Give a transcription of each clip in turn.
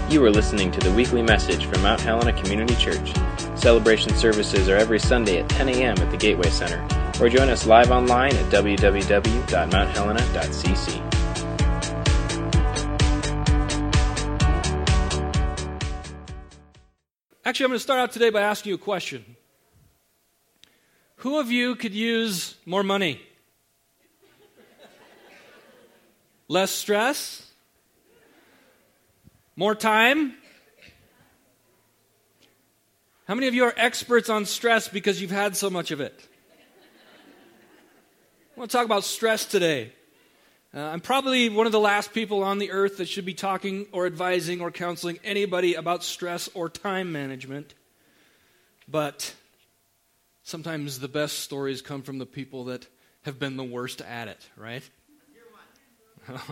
You are listening to the weekly message from Mount Helena Community Church. Celebration services are every Sunday at 10 a.m. at the Gateway Center, or join us live online at www.mounthelena.cc. Actually, I'm going to start out today by asking you a question. Who of you could use more money? Less stress? More time? How many of you are experts on stress because you've had so much of it? I want to talk about stress today. I'm probably one of the last people on the earth that should be talking or advising or counseling anybody about stress or time management. But sometimes the best stories come from the people that have been the worst at it, right? You're one.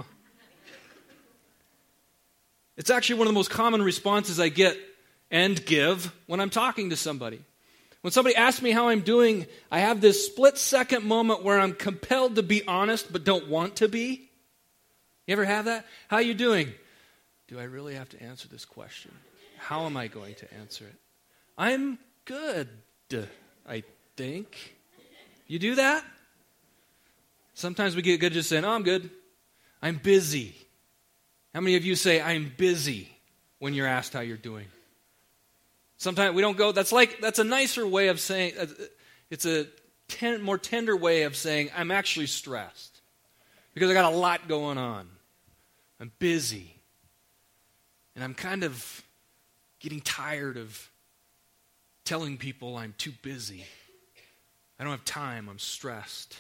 It's actually one of the most common responses I get and give when I'm talking to somebody. When somebody asks me how I'm doing, I have this split-second moment where I'm compelled to be honest but don't want to be. You ever have that? How are you doing? Do I really have to answer this question? How am I going to answer it? I'm good, I think. You do that? Sometimes we get good just saying, oh, I'm good. I'm busy. How many of you say, I'm busy, when you're asked how you're doing? Sometimes we don't go, that's a nicer way of saying, it's a more tender way of saying, I'm actually stressed. Because I got a lot going on. I'm busy. And I'm kind of getting tired of telling people I'm too busy. I don't have time, I'm stressed.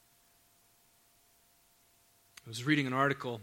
I was reading an article.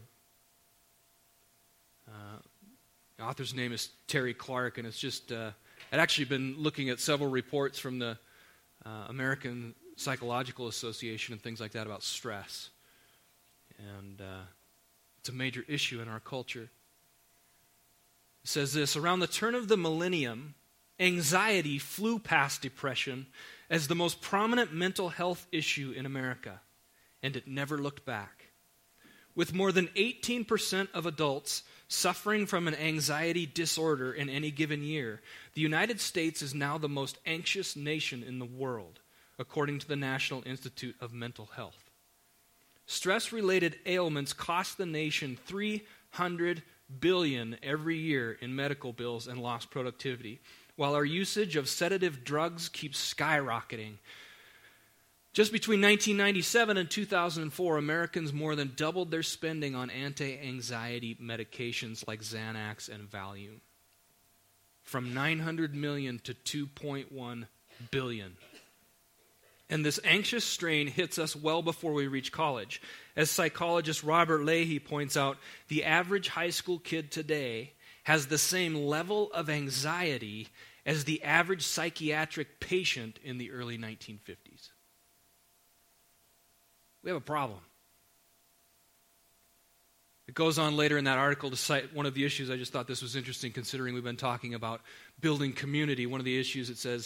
The author's name is Terry Clark, and it's just, I'd actually been looking at several reports from the American Psychological Association and things like that about stress. And it's a major issue in our culture. It says this: around the turn of the millennium, anxiety flew past depression as the most prominent mental health issue in America, and it never looked back. With more than 18% of adults suffering from an anxiety disorder in any given year, the United States is now the most anxious nation in the world, according to the National Institute of Mental Health. Stress-related ailments cost the nation $300 billion every year in medical bills and lost productivity, while our usage of sedative drugs keeps skyrocketing. Just between 1997 and 2004, Americans more than doubled their spending on anti-anxiety medications like Xanax and Valium, from $900 million to $2.1 billion. And this anxious strain hits us well before we reach college. As psychologist Robert Leahy points out, the average high school kid today has the same level of anxiety as the average psychiatric patient in the early 1950s. We have a problem. It goes on later in that article to cite one of the issues. I just thought this was interesting considering we've been talking about building community. One of the issues it says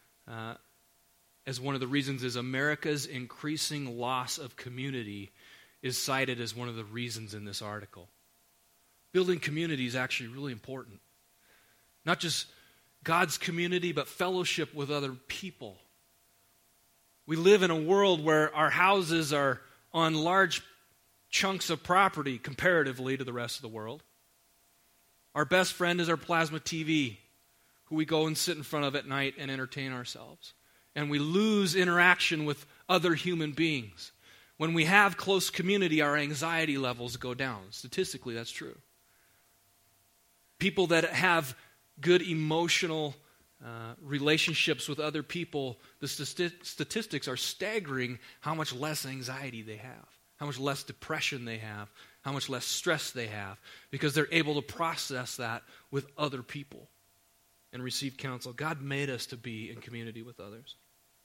as one of the reasons is America's increasing loss of community is cited as one of the reasons in this article. Building community is actually really important. Not just God's community, but fellowship with other people. We live in a world where our houses are on large chunks of property comparatively to the rest of the world. Our best friend is our plasma TV, who we go and sit in front of at night and entertain ourselves. And we lose interaction with other human beings. When we have close community, our anxiety levels go down. Statistically, that's true. People that have good emotional relationships with other people, the statistics are staggering how much less anxiety they have, how much less depression they have, how much less stress they have, because they're able to process that with other people and receive counsel. God made us to be in community with others.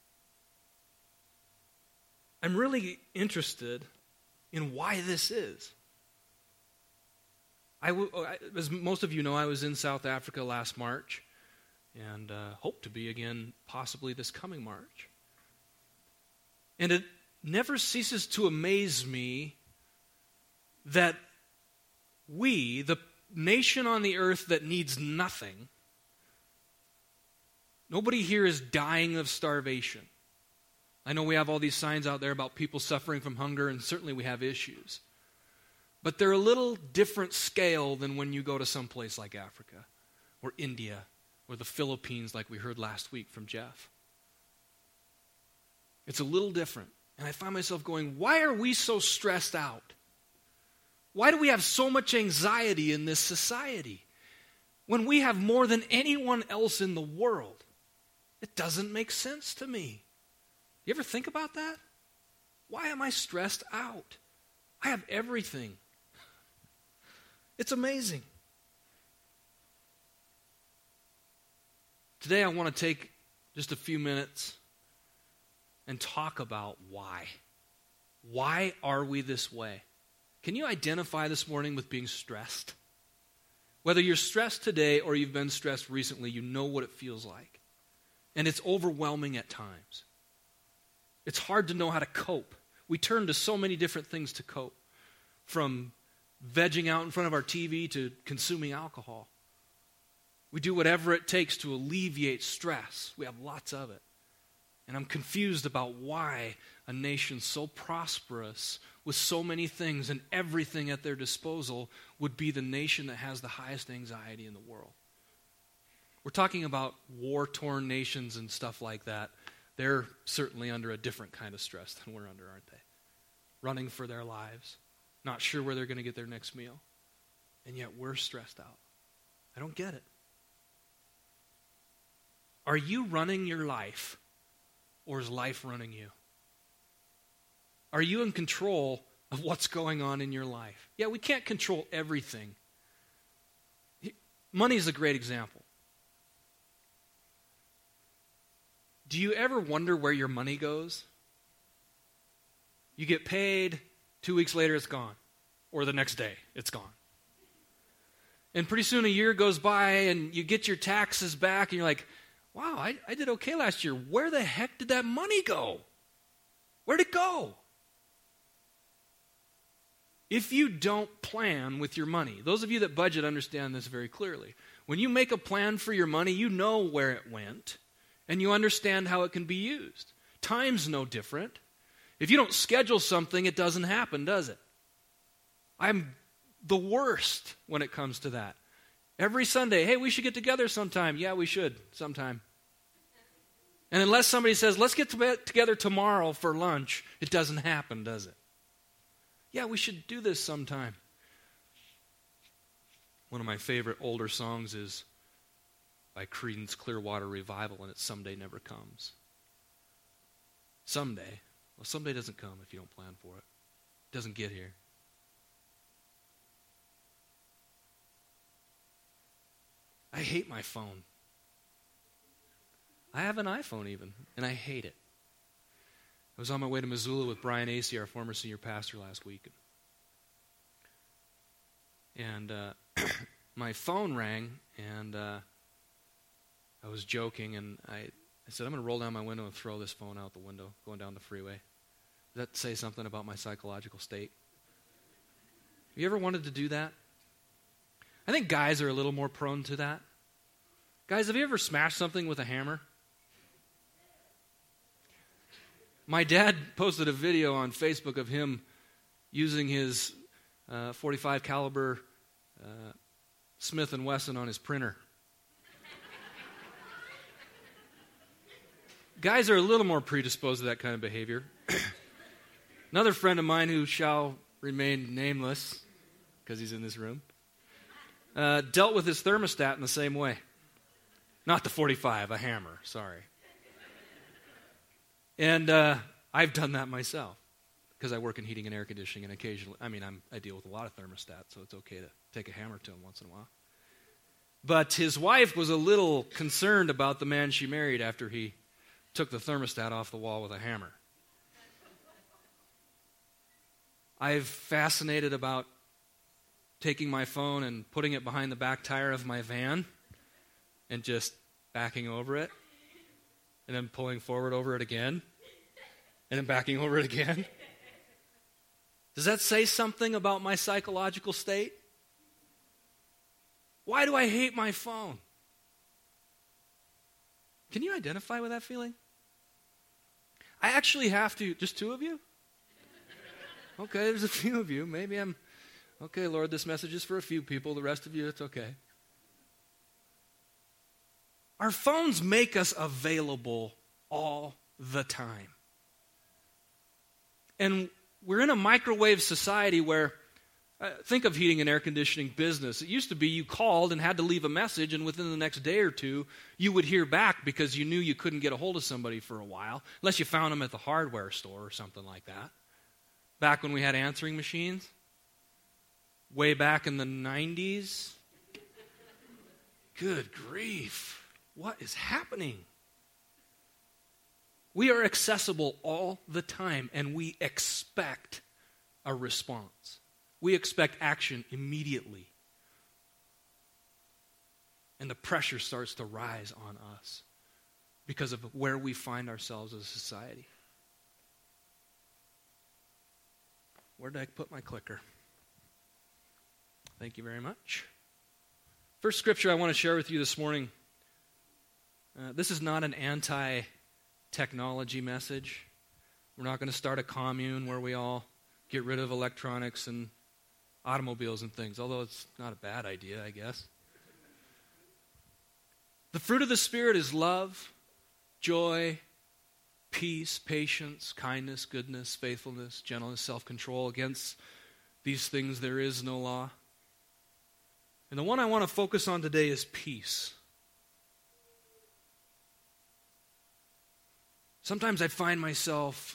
I'm really interested in why this is. As most of you know, I was in South Africa last March, and hope to be again possibly this coming March. And it never ceases to amaze me that we, the nation on the earth that needs nothing. Nobody here is dying of starvation. I know we have all these signs out there about people suffering from hunger, and certainly we have issues. But they're a little different scale than when you go to some place like Africa or India or the Philippines, like we heard last week from Jeff. It's a little different. And I find myself going, why are we so stressed out? Why do we have so much anxiety in this society when we have more than anyone else in the world? It doesn't make sense to me. You ever think about that? Why am I stressed out? I have everything. It's amazing. Today I want to take just a few minutes and talk about why. Why are we this way? Can you identify this morning with being stressed? Whether you're stressed today or you've been stressed recently, you know what it feels like. And it's overwhelming at times. It's hard to know how to cope. We turn to so many different things to cope, from vegging out in front of our TV to consuming alcohol. We do whatever it takes to alleviate stress. We have lots of it. And I'm confused about why a nation so prosperous with so many things and everything at their disposal would be the nation that has the highest anxiety in the world. We're talking about war-torn nations and stuff like that. They're certainly under a different kind of stress than we're under, aren't they? Running for their lives, not sure where they're going to get their next meal. And yet we're stressed out. I don't get it. Are you running your life, or is life running you? Are you in control of what's going on in your life? Yeah, we can't control everything. Money is a great example. Do you ever wonder where your money goes? You get paid, 2 weeks later it's gone. Or the next day, it's gone. And pretty soon a year goes by and you get your taxes back and you're like, wow, I did okay last year. Where the heck did that money go? Where'd it go? If you don't plan with your money, those of you that budget understand this very clearly. When you make a plan for your money, you know where it went. And you understand how it can be used. Time's no different. If you don't schedule something, it doesn't happen, does it? I'm the worst when it comes to that. Every Sunday, hey, we should get together sometime. Yeah, we should sometime. And unless somebody says, let's get together tomorrow for lunch, it doesn't happen, does it? Yeah, we should do this sometime. One of my favorite older songs is by Creedence Clearwater Revival, and it's Someday Never Comes. Someday. Well, someday doesn't come if you don't plan for it. It doesn't get here. I hate my phone. I have an iPhone even, and I hate it. I was on my way to Missoula with Brian Acey, our former senior pastor, last week. And my phone rang, and I was joking, and I said, I'm going to roll down my window and throw this phone out the window going down the freeway. Does that say something about my psychological state? Have you ever wanted to do that? I think guys are a little more prone to that. Guys, have you ever smashed something with a hammer? My dad posted a video on Facebook of him using his .45 caliber Smith & Wesson on his printer. Guys are a little more predisposed to that kind of behavior. Another friend of mine who shall remain nameless, because he's in this room, dealt with his thermostat in the same way. Not the .45, a hammer, sorry. And I've done that myself, because I work in heating and air conditioning, and occasionally, I deal with a lot of thermostats, so it's okay to take a hammer to him once in a while. But his wife was a little concerned about the man she married after he took the thermostat off the wall with a hammer. I've fascinated about taking my phone and putting it behind the back tire of my van and just backing over it and then pulling forward over it again and then backing over it again. Does that say something about my psychological state? Why do I hate my phone? Can you identify with that feeling? I actually have to, just two of you? Okay, there's a few of you. Maybe I'm, okay, Lord, this message is for a few people. The rest of you, it's okay. Our phones make us available all the time. And we're in a microwave society where, think of heating and air conditioning business. It used to be you called and had to leave a message, and within the next day or two, you would hear back because you knew you couldn't get a hold of somebody for a while, unless you found them at the hardware store or something like that. Back when we had answering machines, way back in the 90s. Good grief. What is happening? We are accessible all the time, and we expect a response. We expect action immediately. And the pressure starts to rise on us because of where we find ourselves as a society. Where did I put my clicker? Thank you very much. First scripture I want to share with you this morning. This is not an anti-technology message. We're not going to start a commune where we all get rid of electronics and automobiles and things, although it's not a bad idea, I guess. The fruit of the Spirit is love, joy, peace, patience, kindness, goodness, faithfulness, gentleness, self-control. Against these things there is no law. And the one I want to focus on today is peace. Sometimes I find myself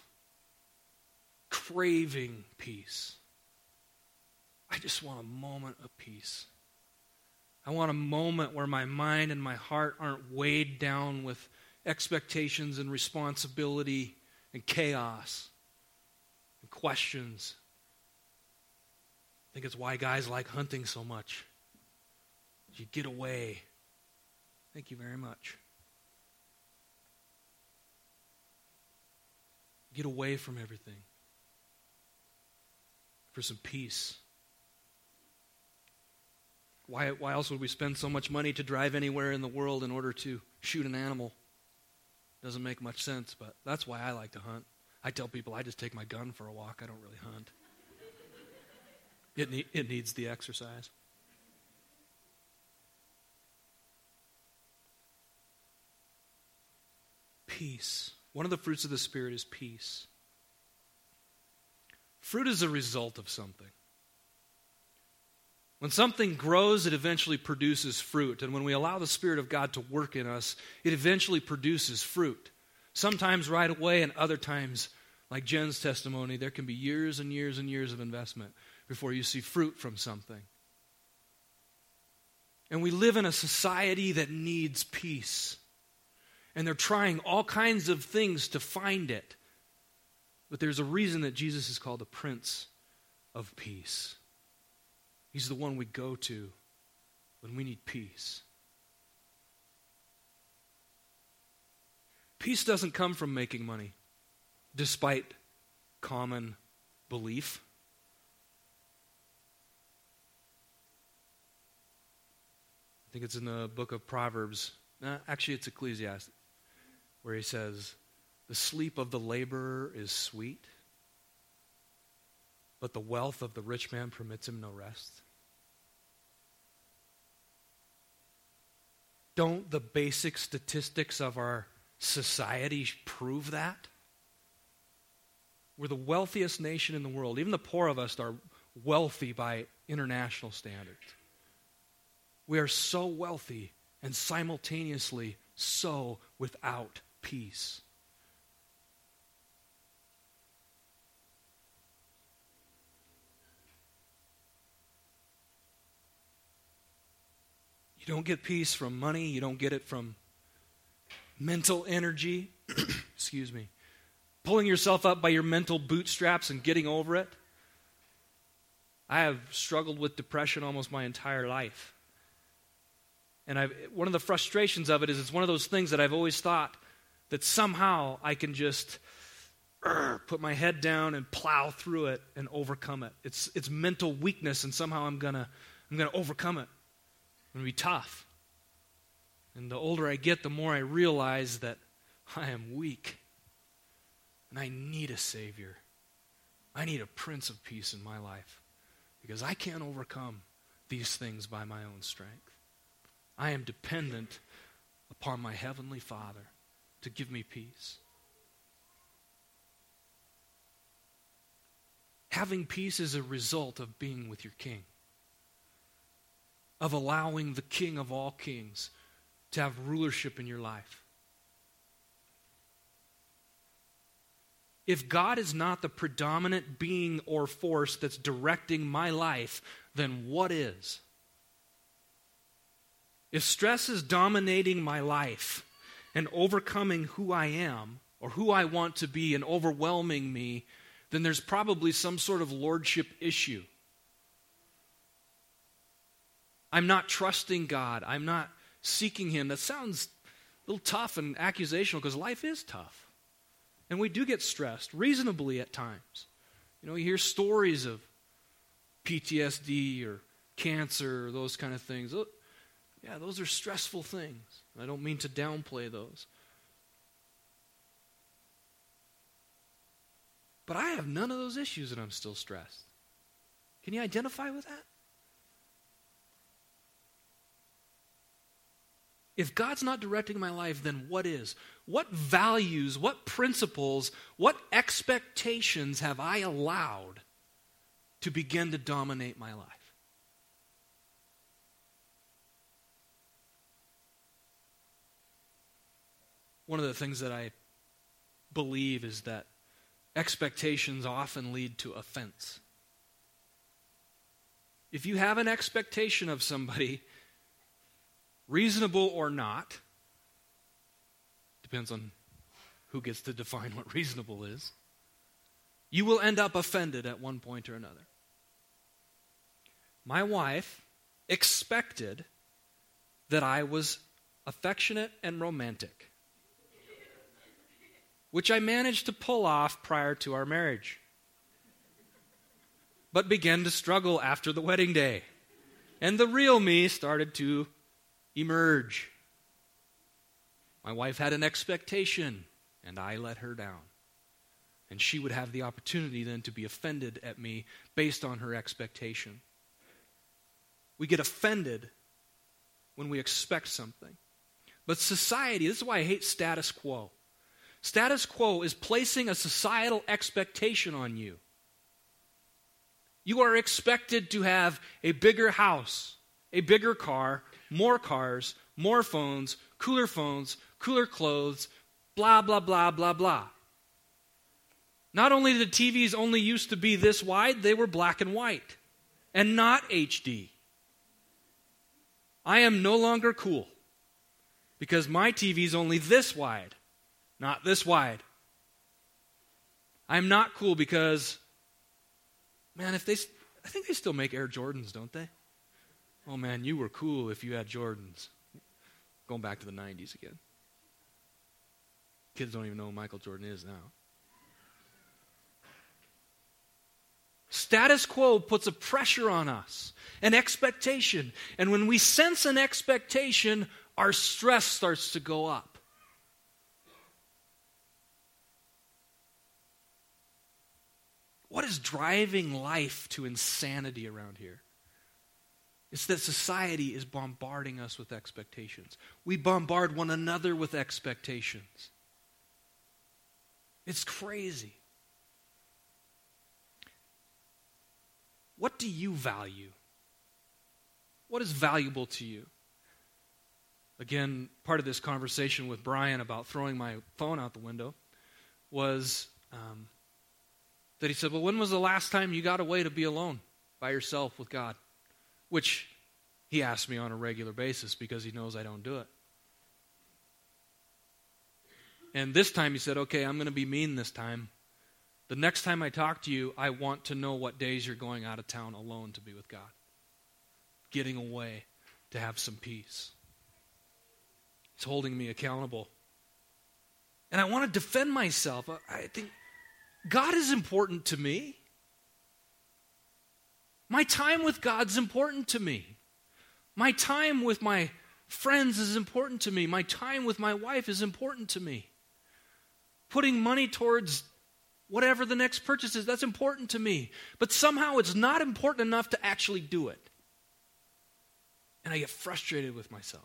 craving peace. I just want a moment of peace. I want a moment where my mind and my heart aren't weighed down with expectations and responsibility and chaos and questions. I think it's why guys like hunting so much. You get away. Thank you very much. Get away from everything for some peace. Why else would we spend so much money to drive anywhere in the world in order to shoot an animal? Doesn't make much sense, but that's why I like to hunt. I tell people I just take my gun for a walk. I don't really hunt. It needs the exercise. Peace. One of the fruits of the Spirit is peace. Fruit is a result of something. When something grows, it eventually produces fruit. And when we allow the Spirit of God to work in us, it eventually produces fruit. Sometimes right away, and other times, like Jen's testimony, there can be years and years and years of investment before you see fruit from something. And we live in a society that needs peace. And they're trying all kinds of things to find it. But there's a reason that Jesus is called the Prince of Peace. He's the one we go to when we need peace. Peace doesn't come from making money, despite common belief. I think it's in the book of Proverbs. Actually, it's Ecclesiastes, where he says, "The sleep of the laborer is sweet, but the wealth of the rich man permits him no rest." Don't the basic statistics of our society prove that? We're the wealthiest nation in the world. Even the poor of us are wealthy by international standards. We are so wealthy and simultaneously so without peace. You don't get peace from money. You don't get it from mental energy. Excuse me. Pulling yourself up by your mental bootstraps and getting over it. I have struggled with depression almost my entire life. And one of the frustrations of it is it's one of those things that I've always thought that somehow I can just put my head down and plow through it and overcome it. It's mental weakness, and somehow I'm gonna overcome it. going to be tough. And the older I get, the more I realize that I am weak. And I need a Savior. I need a Prince of Peace in my life. Because I can't overcome these things by my own strength. I am dependent upon my Heavenly Father to give me peace. Having peace is a result of being with your King. Of allowing the King of all kings to have rulership in your life. If God is not the predominant being or force that's directing my life, then what is? If stress is dominating my life and overcoming who I am or who I want to be and overwhelming me, then there's probably some sort of lordship issue. I'm not trusting God. I'm not seeking Him. That sounds a little tough and accusational because life is tough. And we do get stressed, reasonably at times. You know, you hear stories of PTSD or cancer or those kind of things. Yeah, those are stressful things. I don't mean to downplay those. But I have none of those issues and I'm still stressed. Can you identify with that? If God's not directing my life, then what is? What values, what principles, what expectations have I allowed to begin to dominate my life? One of the things that I believe is that expectations often lead to offense. If you have an expectation of somebody, reasonable or not, depends on who gets to define what reasonable is, you will end up offended at one point or another. My wife expected that I was affectionate and romantic, which I managed to pull off prior to our marriage, but began to struggle after the wedding day. And the real me started to emerge. My wife had an expectation, and I let her down. And she would have the opportunity then to be offended at me based on her expectation. We get offended when we expect something. But society, this is why I hate status quo. Status quo is placing a societal expectation on you. You are expected to have a bigger house, a bigger car, more cars, more phones, cooler clothes, blah, blah, blah, blah, blah. Not only did TVs only used to be this wide, they were black and white and not HD. I am no longer cool because my TV is only this wide. Not this wide. I'm not cool because, man, I think they still make Air Jordans, don't they? Oh man, you were cool if you had Jordans. Going back to the 90s again. Kids don't even know who Michael Jordan is now. Status quo puts a pressure on us, an expectation. And when we sense an expectation, our stress starts to go up. What is driving life to insanity around here? It's that society is bombarding us with expectations. We bombard one another with expectations. It's crazy. What do you value? What is valuable to you? Again, part of this conversation with Brian about throwing my phone out the window was that he said, well, when was the last time you got away to be alone by yourself with God? Which he asks me on a regular basis because he knows I don't do it. And this time he said, okay, I'm going to be mean this time. The next time I talk to you, I want to know what days you're going out of town alone to be with God. Getting away to have some peace. He's holding me accountable. And I want to defend myself. I think God is important to me. My time with God's important to me. My time with my friends is important to me. My time with my wife is important to me. Putting money towards whatever the next purchase is, that's important to me. But somehow it's not important enough to actually do it. And I get frustrated with myself.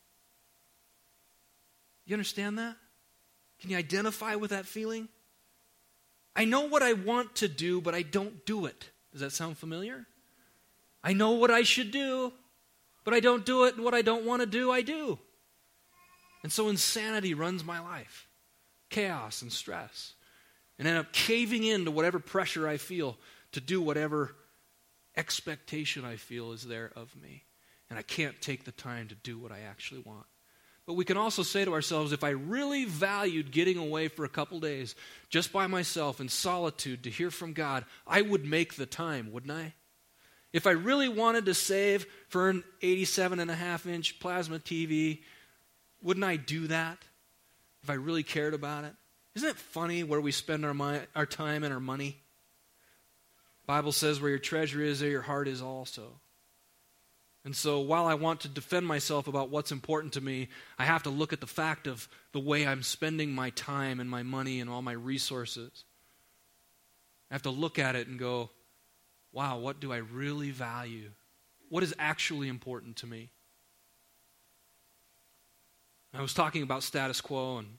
You understand that? Can you identify with that feeling? I know what I want to do, but I don't do it. Does that sound familiar? I know what I should do, but I don't do it, and what I don't want to do, I do. And so insanity runs my life. Chaos and stress. And end up caving in to whatever pressure I feel to do whatever expectation I feel is there of me. And I can't take the time to do what I actually want. But we can also say to ourselves, if I really valued getting away for a couple days just by myself in solitude to hear from God, I would make the time, wouldn't I? If I really wanted to save for an 87.5-inch plasma TV, wouldn't I do that? If I really cared about it? Isn't it funny where we spend our time and our money? The Bible says where your treasure is, there your heart is also. And so while I want to defend myself about what's important to me, I have to look at the fact of the way I'm spending my time and my money and all my resources. I have to look at it and go, wow, what do I really value? What is actually important to me? I was talking about status quo and,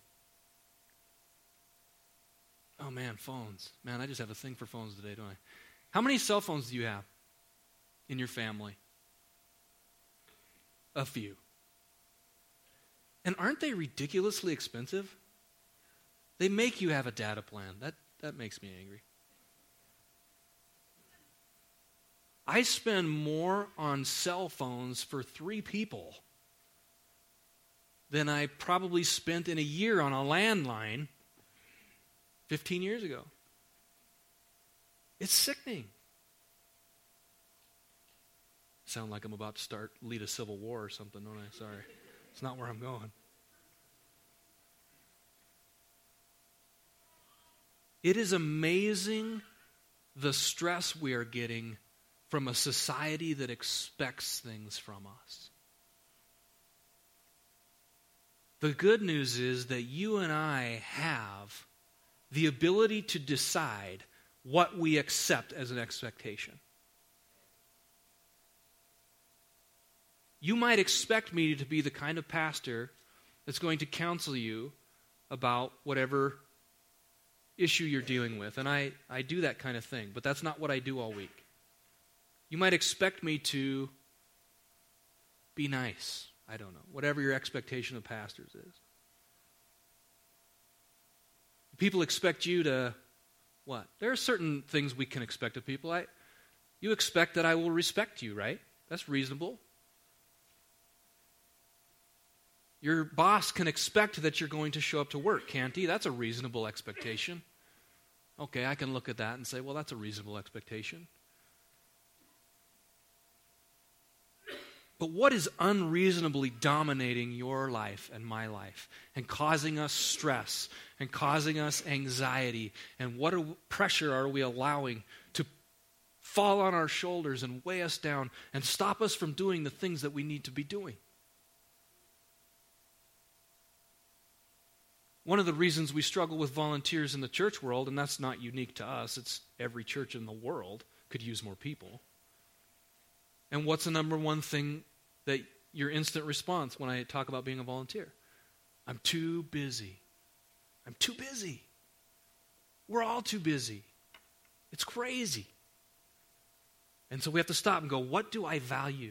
oh man, phones. Man, I just have a thing for phones today, don't I? How many cell phones do you have in your family? A few. And aren't they ridiculously expensive? They make you have a data plan. That makes me angry. I spend more on cell phones for 3 people than I probably spent in a year on a landline 15 years ago. It's sickening. Sound like I'm about to lead a civil war or something, don't I? Sorry. It's not where I'm going. It is amazing the stress we are getting from a society that expects things from us. The good news is that you and I have the ability to decide what we accept as an expectation. You might expect me to be the kind of pastor that's going to counsel you about whatever issue you're dealing with. And I do that kind of thing, but that's not what I do all week. You might expect me to be nice. I don't know. Whatever your expectation of pastors is. People expect you to what? There are certain things we can expect of people. You expect that I will respect you, right? That's reasonable. Your boss can expect that you're going to show up to work, can't he? That's a reasonable expectation. Okay, I can look at that and say, well, that's a reasonable expectation. But what is unreasonably dominating your life and my life and causing us stress and causing us anxiety? And what pressure are we allowing to fall on our shoulders and weigh us down and stop us from doing the things that we need to be doing? One of the reasons we struggle with volunteers in the church world, and that's not unique to us, it's every church in the world could use more people. And what's the number one thing that your instant response when I talk about being a volunteer? I'm too busy. I'm too busy. We're all too busy. It's crazy. And so we have to stop and go, what do I value?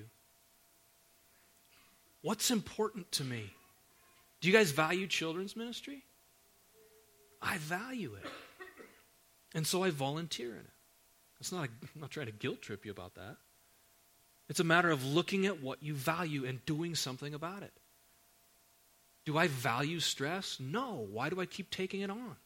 What's important to me? Do you guys value children's ministry? I value it. And so I volunteer in it. I'm not trying to guilt trip you about that. It's a matter of looking at what you value and doing something about it. Do I value stress? No. Why do I keep taking it on?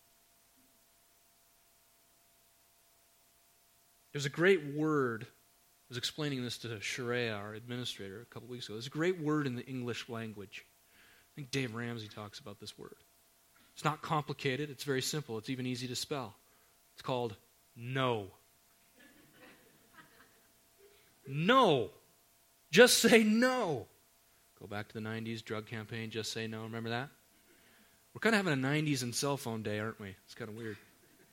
There's a great word. I was explaining this to Sharia, our administrator, a couple weeks ago. There's a great word in the English language. I think Dave Ramsey talks about this word. It's not complicated. It's very simple. It's even easy to spell. It's called no. No. Just say no. Go back to the 90s drug campaign, just say no. Remember that? We're kind of having a 90s and cell phone day, aren't we? It's kind of weird.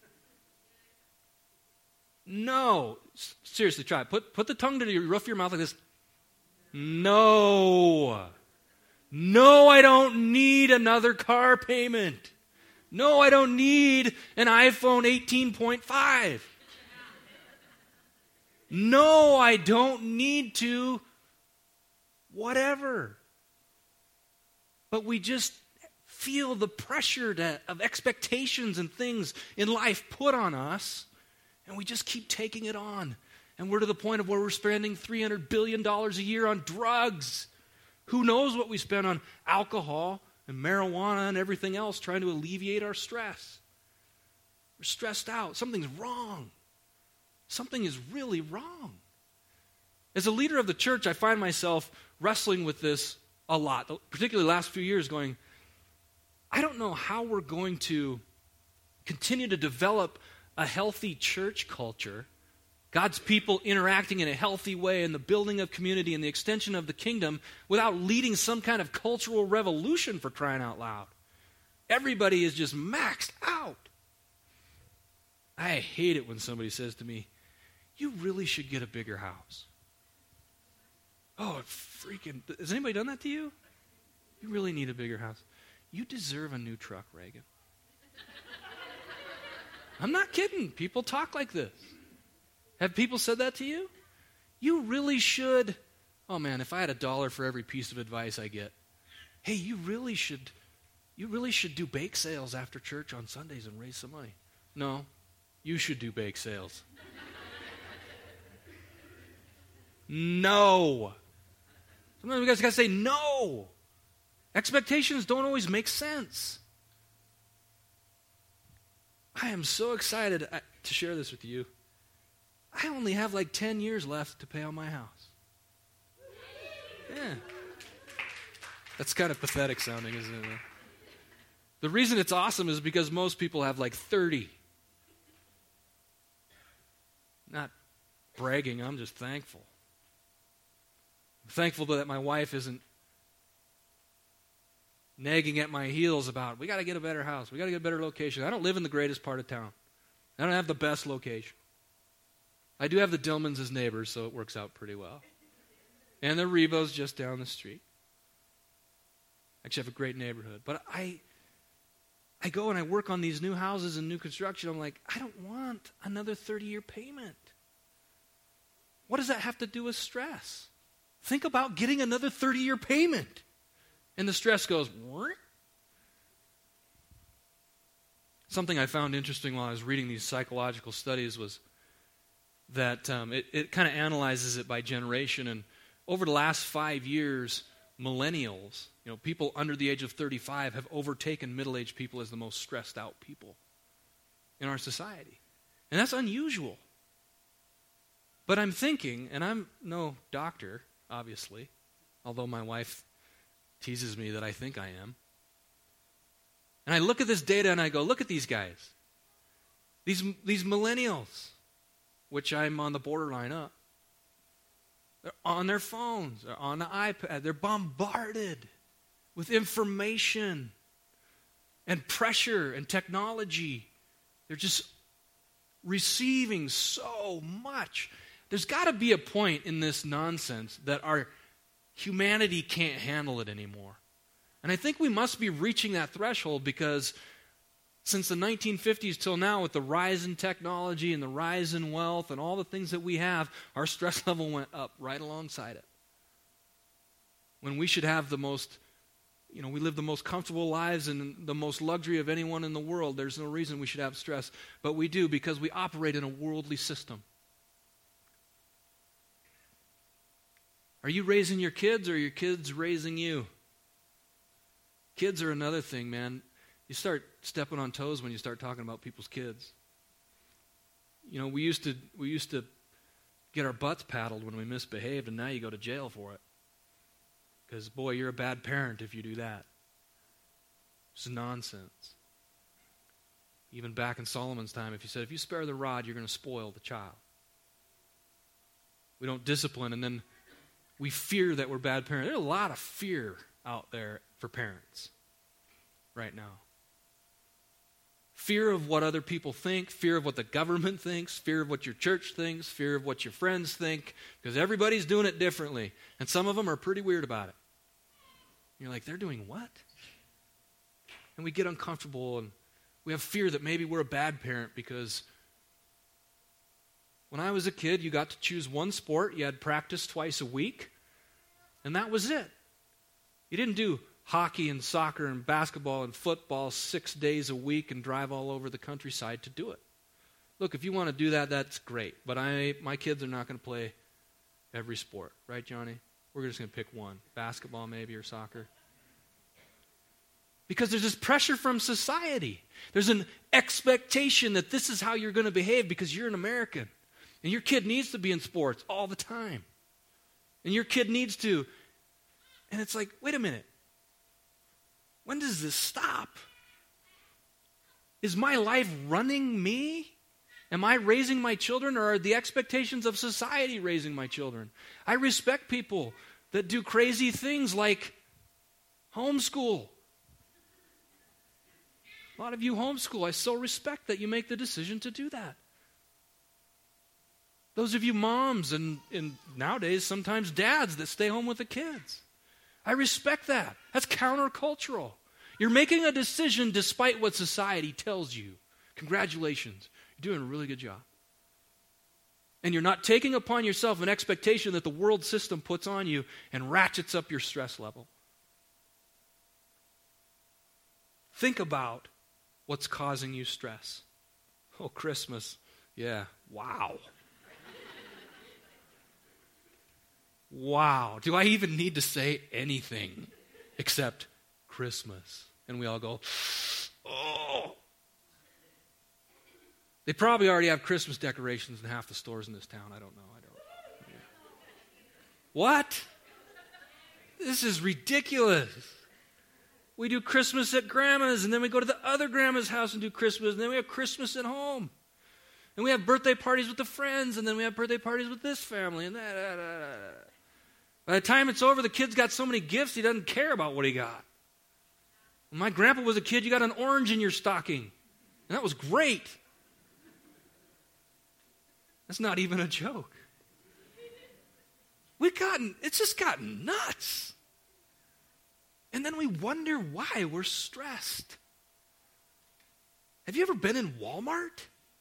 No. Seriously, try it. Put the tongue to the roof of your mouth like this. No. No, I don't need another car payment. No, I don't need an iPhone 18.5. No, I don't need to whatever. But we just feel the pressure of expectations and things in life put on us, and we just keep taking it on. And we're to the point of where we're spending $300 billion a year on drugs. Who knows what we spend on alcohol and marijuana and everything else trying to alleviate our stress. We're stressed out. Something's wrong. Something is really wrong. As a leader of the church, I find myself wrestling with this a lot, particularly the last few years, going, I don't know how we're going to continue to develop a healthy church culture, God's people interacting in a healthy way in the building of community and the extension of the kingdom without leading some kind of cultural revolution, for crying out loud. Everybody is just maxed out. I hate it when somebody says to me, you really should get a bigger house. Oh, freaking, has anybody done that to you? You really need a bigger house. You deserve a new truck, Reagan. I'm not kidding. People talk like this. Have people said that to you? You really should. Oh man, if I had $1 for every piece of advice I get. Hey, you really should do bake sales after church on Sundays and raise some money. No, you should do bake sales. No. Sometimes we guys got to say no. Expectations don't always make sense. I am so excited to share this with you. I only have like 10 years left to pay on my house. Yeah. That's kind of pathetic sounding, isn't it? The reason it's awesome is because most people have like 30. Not bragging, I'm just thankful. I'm thankful that my wife isn't nagging at my heels about, we got to get a better house, we got to get a better location. I don't live in the greatest part of town. I don't have the best location. I do have the Dillmans as neighbors, so it works out pretty well. And the Rebos just down the street. Actually, I have a great neighborhood. But I go and I work on these new houses and new construction. I'm like, I don't want another 30-year payment. What does that have to do with stress? Think about getting another 30-year payment. And the stress goes, what? Something I found interesting while I was reading these psychological studies was that it kind of analyzes it by generation. And over the last 5 years, millennials, people under the age of 35, have overtaken middle-aged people as the most stressed out people in our society. And that's unusual. But I'm thinking, and I'm no doctor, obviously, although my wife teases me that I think I am. And I look at this data and I go, look at these guys. These millennials, which I'm on the borderline up. They're on their phones, they're on the iPad, they're bombarded with information and pressure and technology. They're just receiving so much. There's got to be a point in this nonsense that our humanity can't handle it anymore. And I think we must be reaching that threshold because since the 1950s till now, with the rise in technology and the rise in wealth and all the things that we have, our stress level went up right alongside it. When we should have the most, we live the most comfortable lives and the most luxury of anyone in the world. There's no reason we should have stress. But we do because we operate in a worldly system. Are you raising your kids or are your kids raising you? Kids are another thing, man. You start stepping on toes when you start talking about people's kids. We used to get our butts paddled when we misbehaved, and now you go to jail for it. Because, boy, you're a bad parent if you do that. It's nonsense. Even back in Solomon's time, if you spare the rod, you're going to spoil the child. We don't discipline, and then we fear that we're bad parents. There's a lot of fear out there for parents right now. Fear of what other people think, fear of what the government thinks, fear of what your church thinks, fear of what your friends think, because everybody's doing it differently. And some of them are pretty weird about it. You're like, they're doing what? And we get uncomfortable, and we have fear that maybe we're a bad parent because when I was a kid, you got to choose one sport, you had practice twice a week, and that was it. You didn't do hockey and soccer and basketball and football 6 days a week and drive all over the countryside to do it. Look, if you want to do that, that's great. But my kids are not going to play every sport. Right, Johnny? We're just going to pick one. Basketball maybe or soccer. Because there's this pressure from society. There's an expectation that this is how you're going to behave because you're an American. And your kid needs to be in sports all the time. And your kid needs to. And it's like, wait a minute. When does this stop? Is my life running me? Am I raising my children, or are the expectations of society raising my children? I respect people that do crazy things like homeschool. A lot of you homeschool. I so respect that you make the decision to do that. Those of you moms and nowadays sometimes dads that stay home with the kids. I respect that. That's countercultural. You're making a decision despite what society tells you. Congratulations. You're doing a really good job. And you're not taking upon yourself an expectation that the world system puts on you and ratchets up your stress level. Think about what's causing you stress. Oh, Christmas. Yeah. Wow. Wow. Do I even need to say anything except Christmas? And we all go, oh. They probably already have Christmas decorations in half the stores in this town. I don't know. Yeah. What? This is ridiculous. We do Christmas at Grandma's, and then we go to the other Grandma's house and do Christmas, and then we have Christmas at home. And we have birthday parties with the friends, and then we have birthday parties with this family, and that. By the time it's over, the kid's got so many gifts, he doesn't care about what he got. When my grandpa was a kid, you got an orange in your stocking. And that was great. That's not even a joke. It's just gotten nuts. And then we wonder why we're stressed. Have you ever been in Walmart?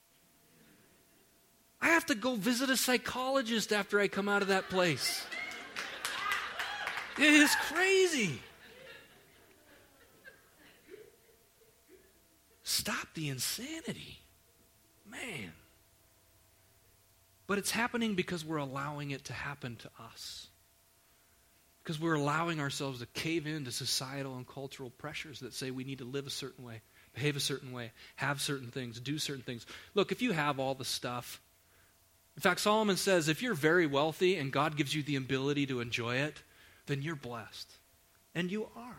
I have to go visit a psychologist after I come out of that place. It is crazy. Stop the insanity. Man. But it's happening because we're allowing it to happen to us. Because we're allowing ourselves to cave into societal and cultural pressures that say we need to live a certain way, behave a certain way, have certain things, do certain things. Look, if you have all the stuff, in fact, Solomon says if you're very wealthy and God gives you the ability to enjoy it, then you're blessed. And you are.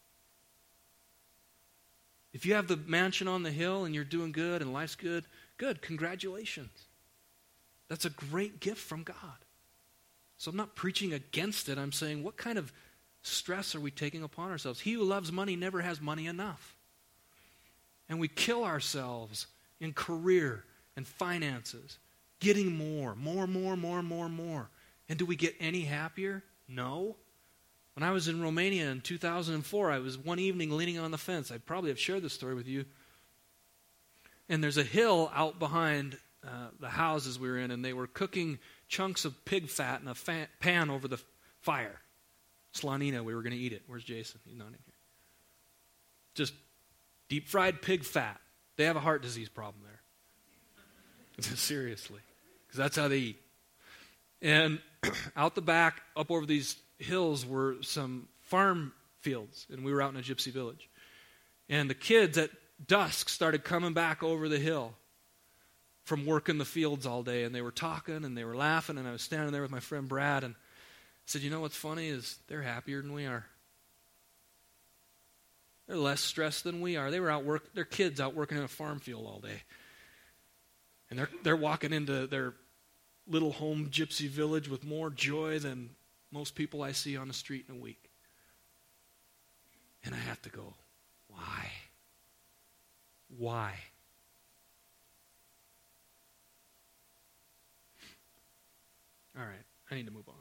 If you have the mansion on the hill and you're doing good and life's good, congratulations. That's a great gift from God. So I'm not preaching against it. I'm saying, what kind of stress are we taking upon ourselves? He who loves money never has money enough. And we kill ourselves in career and finances, getting more. And do we get any happier? No. When I was in Romania in 2004, I was one evening leaning on the fence. I probably have shared this story with you. And there's a hill out behind the houses we were in, and they were cooking chunks of pig fat in a pan over the fire. Slanina, we were going to eat it. Where's Jason? He's not in here. Just deep fried pig fat. They have a heart disease problem there. Seriously. Because that's how they eat. And out the back, up over these hills, were some farm fields, and we were out in a gypsy village. And the kids at dusk started coming back over the hill from working the fields all day, and they were talking and they were laughing, and I was standing there with my friend Brad, and I said, you know what's funny is they're happier than we are. They're less stressed than we are. They were their kids out working in a farm field all day. And they're walking into their little home gypsy village with more joy than most people I see on the street in a week. And I have to go, why? Why? All right, I need to move on.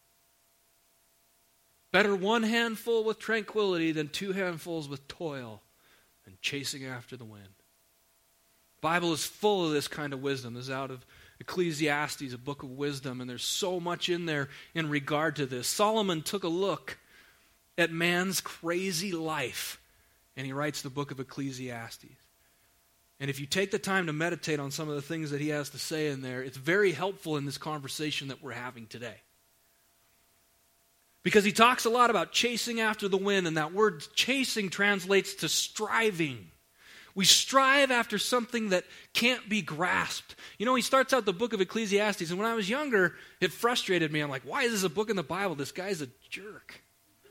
Better one handful with tranquility than two handfuls with toil and chasing after the wind. The Bible is full of this kind of wisdom. This is out of Ecclesiastes, a book of wisdom, and there's so much in there in regard to this. Solomon took a look at man's crazy life, and he writes the book of Ecclesiastes. And if you take the time to meditate on some of the things that he has to say in there, it's very helpful in this conversation that we're having today. Because he talks a lot about chasing after the wind, and that word chasing translates to striving. We strive after something that can't be grasped. You know, he starts out the book of Ecclesiastes, and when I was younger, it frustrated me. I'm like, why is this a book in the Bible? This guy's a jerk.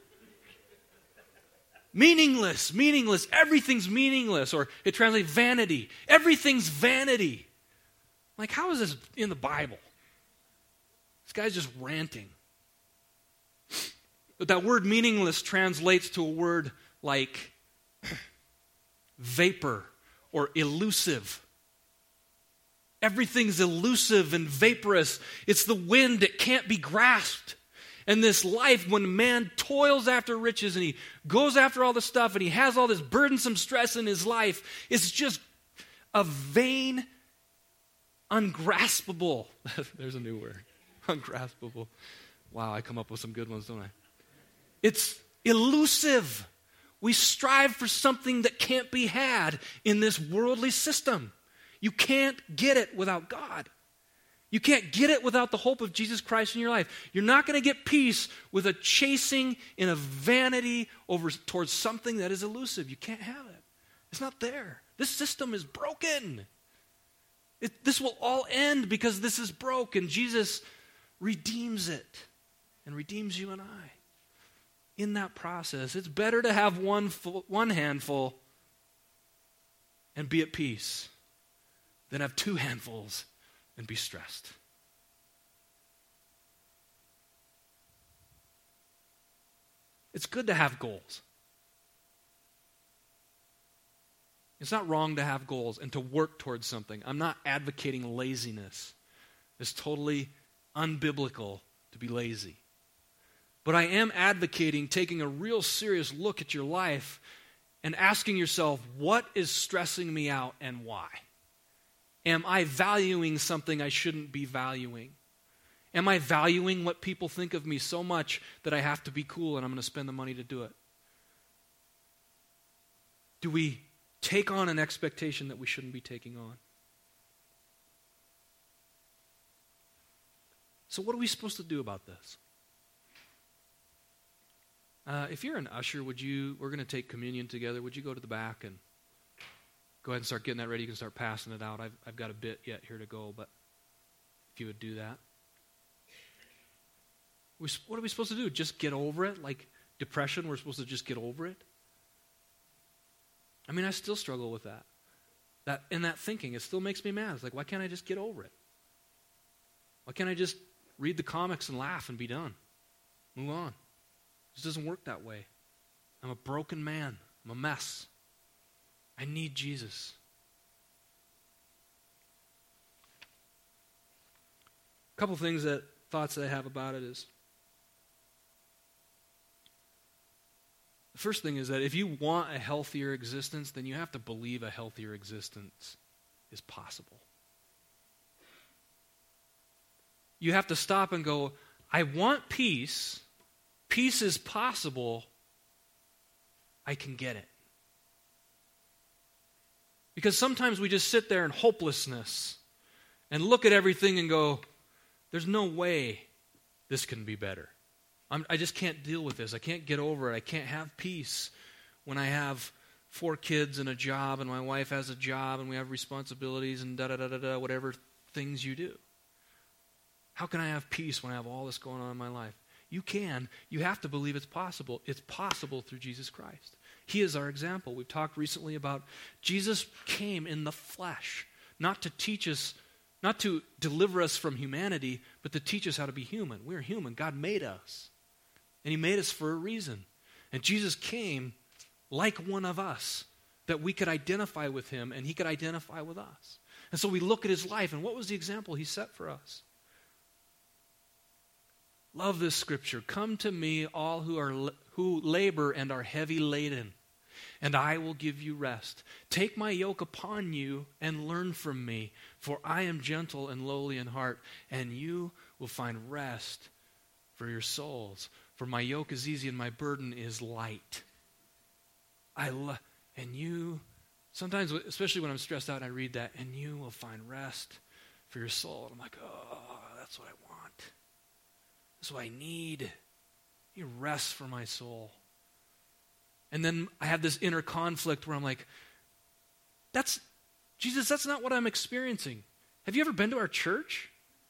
Meaningless. Everything's meaningless. Or it translates vanity. Everything's vanity. Like, how is this in the Bible? This guy's just ranting. But that word meaningless translates to a word like vapor or elusive. Everything's elusive and vaporous. It's the wind that can't be grasped. And this life, when man toils after riches and he goes after all this stuff and he has all this burdensome stress in his life, it's just a vain, ungraspable. There's a new word. Ungraspable. Wow, I come up with some good ones, don't I? It's elusive. We strive for something that can't be had in this worldly system. You can't get it without God. You can't get it without the hope of Jesus Christ in your life. You're not going to get peace with a chasing in a vanity over towards something that is elusive. You can't have it. It's not there. This system is broken. This will all end because this is broke, and Jesus redeems it and redeems you and I. In that process, it's better to have one handful and be at peace than have two handfuls and be stressed. It's good to have goals. It's not wrong to have goals and to work towards something. I'm not advocating laziness. It's totally unbiblical to be lazy. But I am advocating taking a real serious look at your life and asking yourself, what is stressing me out and why? Am I valuing something I shouldn't be valuing? Am I valuing what people think of me so much that I have to be cool and I'm going to spend the money to do it? Do we take on an expectation that we shouldn't be taking on? So what are we supposed to do about this? If you're an usher, we're going to take communion together. Would you go to the back and go ahead and start getting that ready? You can start passing it out. I've got a bit yet here to go, but if you would do that. What are we supposed to do? Just get over it? Like depression, we're supposed to just get over it? I mean, I still struggle with that. That thinking, it still makes me mad. It's like, why can't I just get over it? Why can't I just read the comics and laugh and be done? Move on. This doesn't work that way. I'm a broken man. I'm a mess. I need Jesus. A couple thoughts that I have about it is, the first thing is that if you want a healthier existence, then you have to believe a healthier existence is possible. You have to stop and go, I want peace. Peace is possible. I can get it. Because sometimes we just sit there in hopelessness and look at everything and go, there's no way this can be better. I just can't deal with this. I can't get over it. I can't have peace when I have 4 kids and a job and my wife has a job and we have responsibilities and da-da-da-da-da, whatever things you do. How can I have peace when I have all this going on in my life? You can. You have to believe it's possible. It's possible through Jesus Christ. He is our example. We've talked recently about Jesus came in the flesh, not to teach us, not to deliver us from humanity, but to teach us how to be human. We're human. God made us. And he made us for a reason. And Jesus came like one of us, that we could identify with him and he could identify with us. And so we look at his life, and what was the example he set for us? Love this scripture. Come to me, all who labor and are heavy laden, and I will give you rest. Take my yoke upon you and learn from me, for I am gentle and lowly in heart, and you will find rest for your souls. For my yoke is easy and my burden is light. And you, sometimes, especially when I'm stressed out, I read that, and you will find rest for your soul. And I'm like, oh, that's what I want. That's what I need. You rest for my soul. And then I have this inner conflict where I'm like, Jesus, that's not what I'm experiencing. Have you ever been to our church?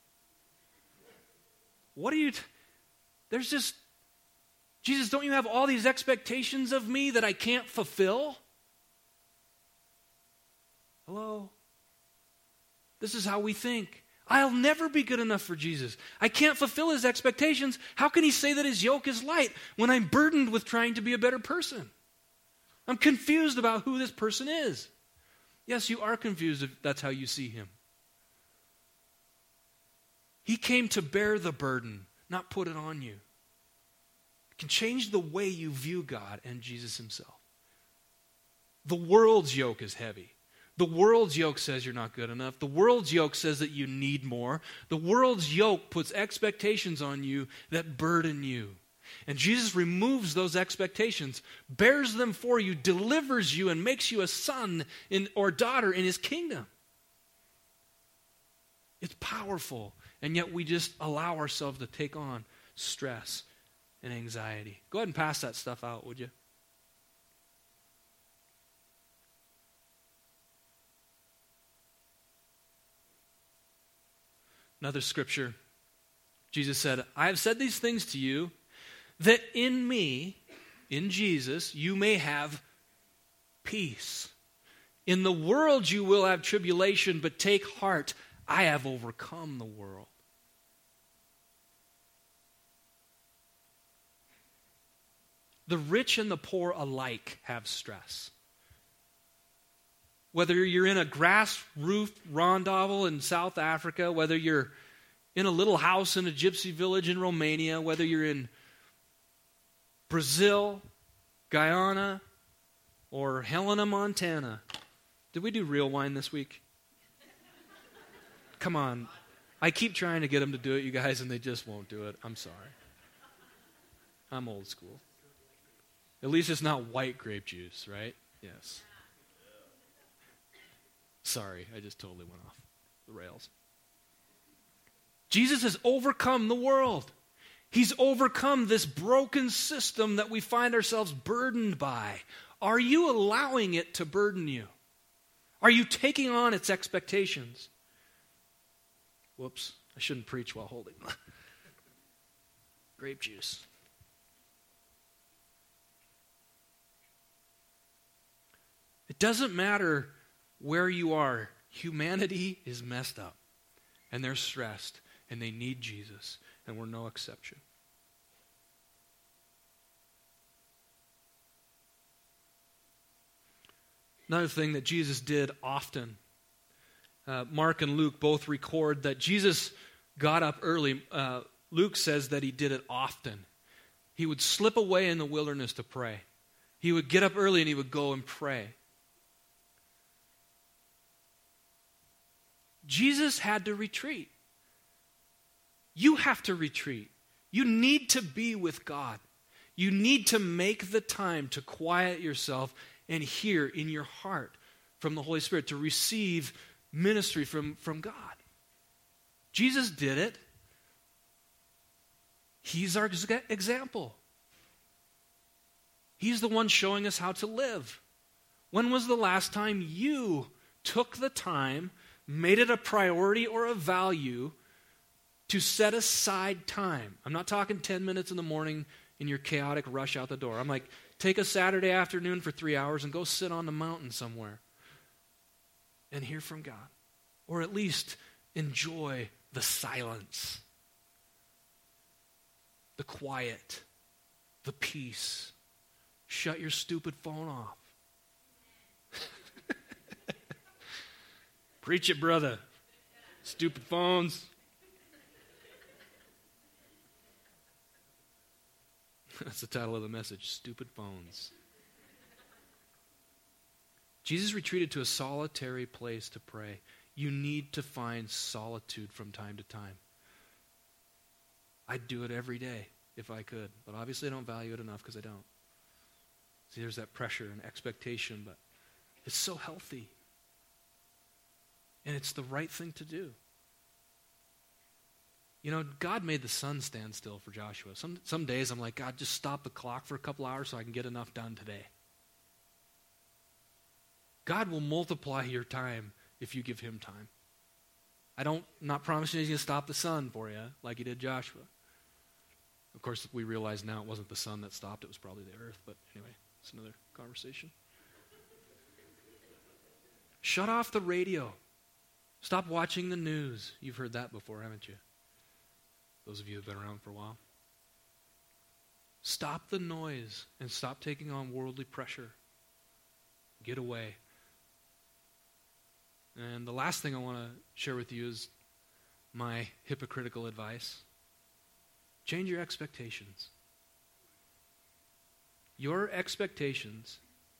There's just, Jesus, don't you have all these expectations of me that I can't fulfill? Hello? This is how we think. I'll never be good enough for Jesus. I can't fulfill his expectations. How can he say that his yoke is light when I'm burdened with trying to be a better person? I'm confused about who this person is. Yes, you are confused if that's how you see him. He came to bear the burden, not put it on you. It can change the way you view God and Jesus himself. The world's yoke is heavy. The world's yoke says you're not good enough. The world's yoke says that you need more. The world's yoke puts expectations on you that burden you. And Jesus removes those expectations, bears them for you, delivers you, and makes you a son or daughter in his kingdom. It's powerful, and yet we just allow ourselves to take on stress and anxiety. Go ahead and pass that stuff out, would you? Another scripture, Jesus said, I have said these things to you, that in me, in Jesus, you may have peace. In the world you will have tribulation, but take heart, I have overcome the world. The rich and the poor alike have stress. Whether you're in a grass-roofed rondavel in South Africa, whether you're in a little house in a gypsy village in Romania, whether you're in Brazil, Guyana, or Helena, Montana. Did we do real wine this week? Come on. I keep trying to get them to do it, you guys, and they just won't do it. I'm sorry. I'm old school. At least it's not white grape juice, right? Yes. Sorry, I just totally went off the rails. Jesus has overcome the world. He's overcome this broken system that we find ourselves burdened by. Are you allowing it to burden you? Are you taking on its expectations? Whoops, I shouldn't preach while holding grape juice. It doesn't matter where you are. Humanity is messed up, and they're stressed, and they need Jesus. And we're no exception. Another thing that Jesus did often, Mark and Luke both record that Jesus got up early. Luke says that he did it often. He would slip away in the wilderness to pray. He would get up early and he would go and pray. Jesus had to retreat. You have to retreat. You need to be with God. You need to make the time to quiet yourself and hear in your heart from the Holy Spirit, to receive ministry from God. Jesus did it. He's our example. He's the one showing us how to live. When was the last time you took the time, made it a priority or a value to set aside time? I'm not talking 10 minutes in the morning in your chaotic rush out the door. I'm like, take a Saturday afternoon for 3 hours and go sit on the mountain somewhere and hear from God. Or at least enjoy the silence, the quiet. the peace. Shut your stupid phone off. Preach it, brother. Stupid phones. That's the title of the message, Stupid Phones. Jesus retreated to a solitary place to pray. You need to find solitude from time to time. I'd do it every day if I could, but obviously I don't value it enough because I don't. See, there's that pressure and expectation, but it's so healthy. And it's the right thing to do. You know, God made the sun stand still for Joshua. Some days I'm like, God, just stop the clock for a couple hours so I can get enough done today. God will multiply your time if you give him time. I'm not promising he's going to stop the sun for you like he did Joshua. Of course, we realize now it wasn't the sun that stopped, it was probably the earth. But anyway, it's another conversation. Shut off the radio. Stop watching the news. You've heard that before, haven't you? Those of you who have been around for a while. Stop the noise and stop taking on worldly pressure. Get away. And the last thing I want to share with you is my hypocritical advice. Change your expectations. Your expectations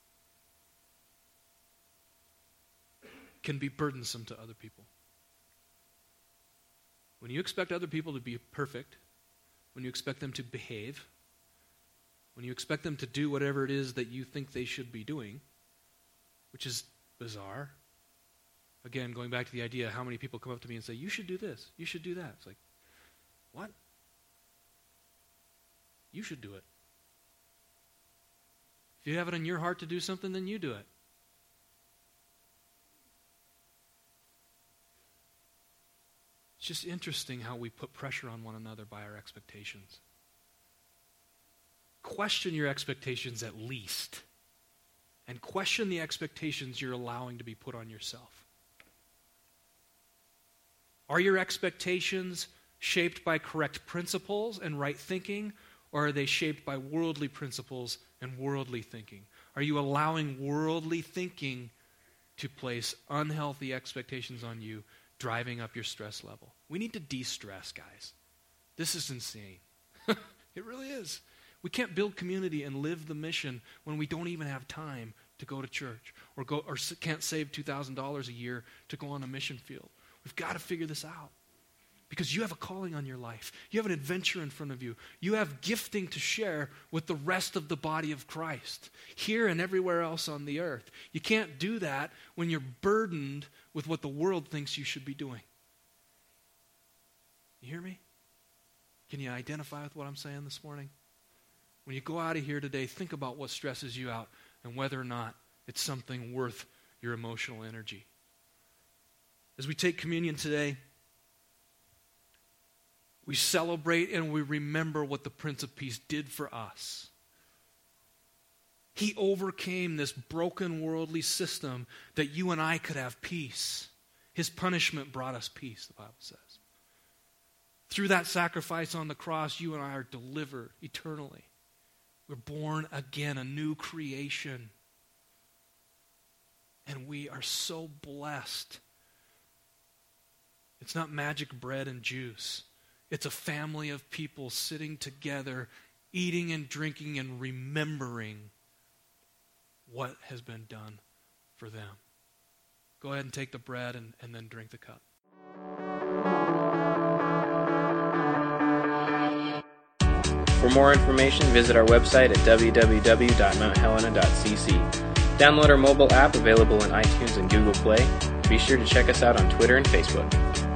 can be burdensome to other people. When you expect other people to be perfect, when you expect them to behave, when you expect them to do whatever it is that you think they should be doing, which is bizarre. Again, going back to the idea, how many people come up to me and say, you should do this, you should do that. It's like, what? You should do it. If you have it in your heart to do something, then you do it. It's just interesting how we put pressure on one another by our expectations. Question your expectations at least. And question the expectations you're allowing to be put on yourself. Are your expectations shaped by correct principles and right thinking, or are they shaped by worldly principles and worldly thinking? Are you allowing worldly thinking to place unhealthy expectations on you, driving up your stress level? We need to de-stress, guys. This is insane. It really is. We can't build community and live the mission when we don't even have time to go to church or can't save $2,000 a year to go on a mission field. We've got to figure this out because you have a calling on your life. You have an adventure in front of you. You have gifting to share with the rest of the body of Christ here and everywhere else on the earth. You can't do that when you're burdened with what the world thinks you should be doing. You hear me? Can you identify with what I'm saying this morning? When you go out of here today, think about what stresses you out and whether or not it's something worth your emotional energy. As we take communion today, we celebrate and we remember what the Prince of Peace did for us. He overcame this broken worldly system that you and I could have peace. His punishment brought us peace, the Bible says. Through that sacrifice on the cross, you and I are delivered eternally. We're born again, a new creation. And we are so blessed. It's not magic bread and juice. It's a family of people sitting together, eating and drinking and remembering what has been done for them. Go ahead and take the bread and then drink the cup. For more information, visit our website at www.mounthelena.cc. Download our mobile app available in iTunes and Google Play. Be sure to check us out on Twitter and Facebook.